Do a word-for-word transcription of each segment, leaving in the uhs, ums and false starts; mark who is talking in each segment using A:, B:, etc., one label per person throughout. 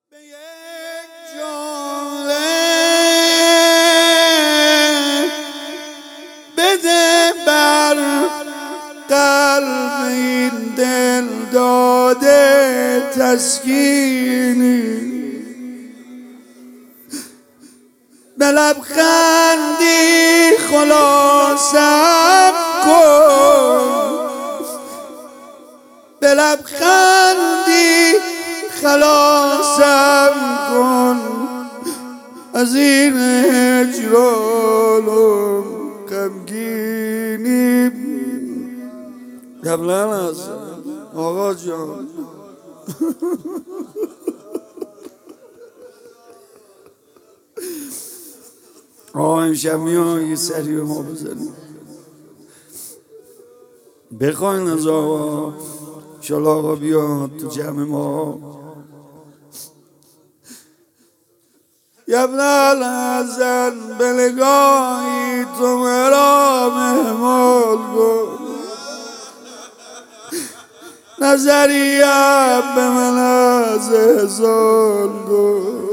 A: به یک جمله بده بر قلب این دل داده تسکینی، به لبخندی خلاصم کن، به لبخندی خلاصم کن از این هجران و غمگینی. قبلا از آقا جان آقا امشب میان یه سری به ما بزنیم، بخواین از آقا انشالله آقا بیاد تو جمع ما. ابن الحسن به نگاهی تو مرا مهمال کن، نظریم به من از احسان کن.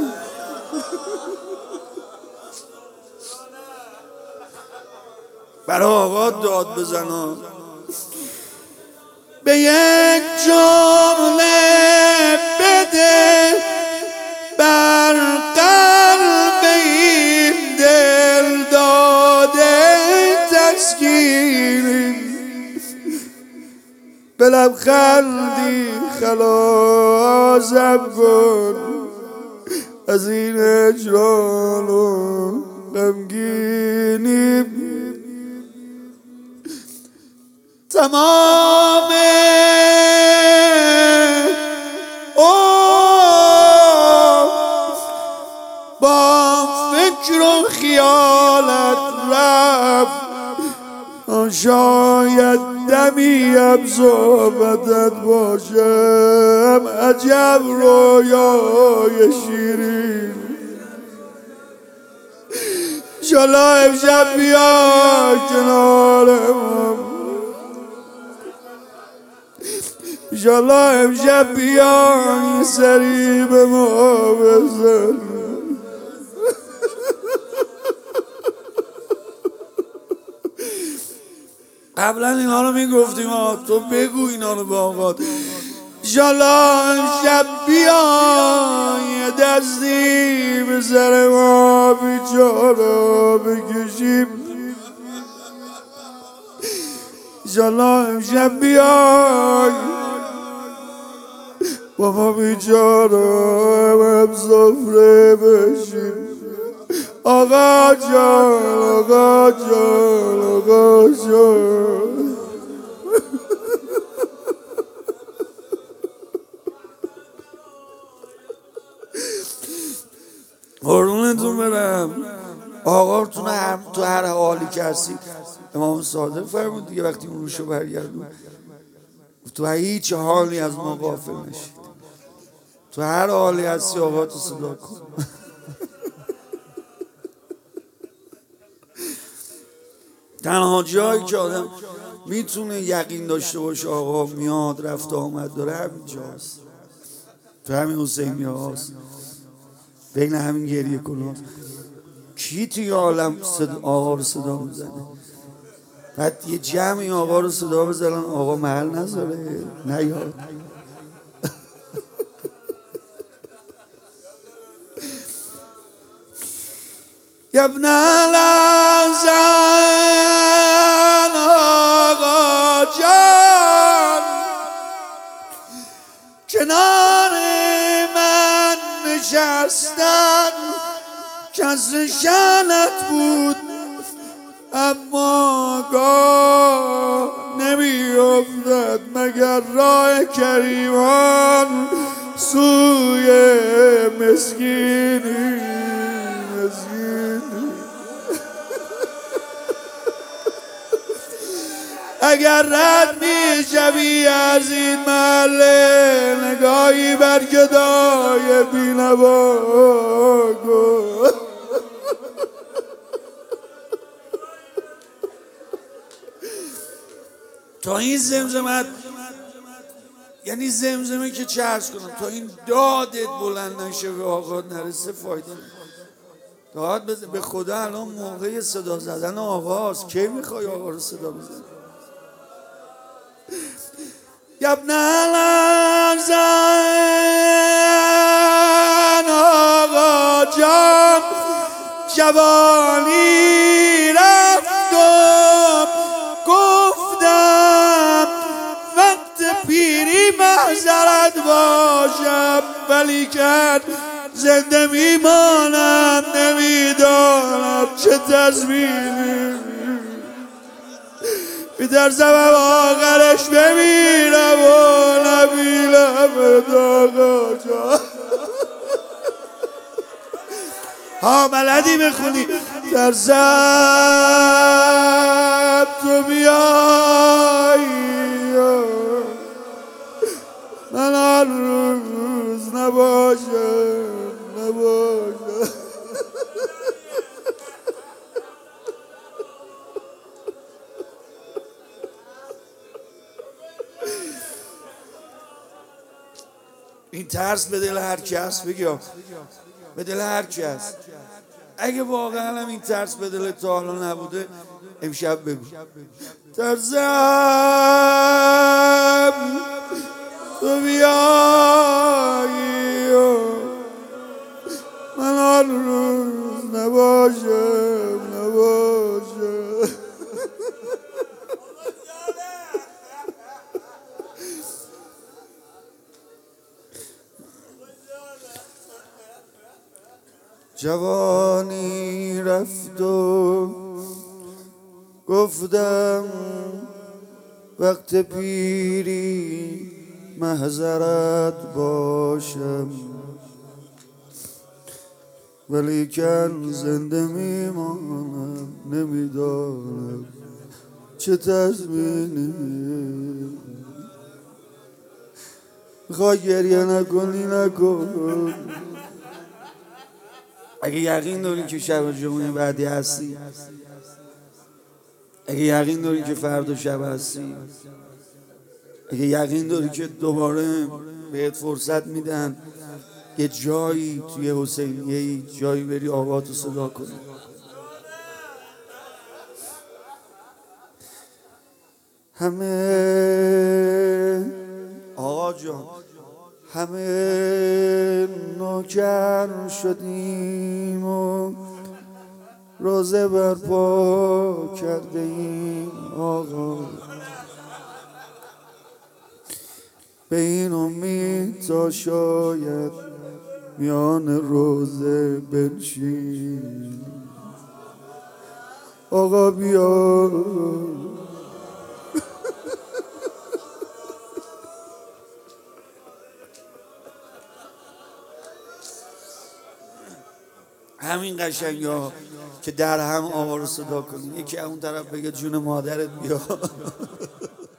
A: برای آقا داد بزنم. به یک جمله بده بر قلب این دل داده تسکین، به لبخندی خلاصم کن از این هجران و غمگینی. تمام با فکر و خیالت رفت، شاید دمیم صحبتت باشم عجب رویای شیرین. انشالله امشب بیا کنارم، انشالله امشب بیا این سری به ما بزن. قبلا اینا رو میگفتیم تو بگو اینا رو به آقا. انشالله امشب بیا یه دستی به سر ما بیچاره بکشیم. انشالله امشب بیا با ما بیچاره هم سفره بشیم. آقا جان آقا جان آقا جان قربونتون برم. آقا تو هر تو هر حالی که هستی امام صادق فرمود دیگه، وقتی اون روشو برگردون تو هیچ حالی از ما غافل نشید، تو هر حالی هستی آقا تو صدا کن. تنها جایی که آدم میتونه یقین داشته باشه آقا میاد رفت آمد داره همینجاست، تو همین حسینی هاست، بین همین گریه کناست. کی توی عالم آقا رو صدا میزنه؟ بعد یه جمعی آقا رو صدا بزنن آقا محل نذاره نیاد. ابن الحسن آقا جان کنار من نشستن کس شانت بود، اما گاه نمی افتد مگر راه کریمان سوی مسکینی مسکینی. اگر رد می شوی از این محله نگاهی بر گدای بینوا کن. تا این زمزمت یعنی زمزمه که چرس کنم تا این دادت بلند نشه به آقا نرسه فایده نیست. داد بزن به خدا الان موقع صدا زدن آقاست. کی میخوای آقا رو صدا بزن؟ ابن الحسن آقا جان جوانی رفت و گفتم وقت پیری معذرت باشم، ولی که زنده میمانم نمیدانم چه تضمینی، میترسم آخرش بمیرم و نبینم آقا جان. ها بلدی بخونی؟ ترسم تو بیایی من هر روز نباشم نباشم. این ترس به دل هر کس بگم، به دل هر کس. اگه واقعا هم این ترس به دل تا حالا نبوده امشب بگو ترسم تو بیایی من هر روز نباشم نباشم. جوانی رفت و گفتم وقت پیری محضرت باشم، ولیکن زنده میمانم نمیدانم چه تضمینی. میخوای گریه نکنی نکن. اگه یقین داری که شب جمعه بعدی هستی، اگه یقین داری که فردا شب هستی، اگه یقین داری که دوباره بهت فرصت میدن یه جایی توی حسینیه جایی بری آقاتو صدا کنی، همه آقا جان همه نوکر شدیم و روزه برپا کرده ایم آقا، به این امید تا شاید میان روزه بنشین آقا بیا. همین قشنگی ها که در هم آقا رو صدا کنی، یکی اون طرف بگه جون مادرت بیا.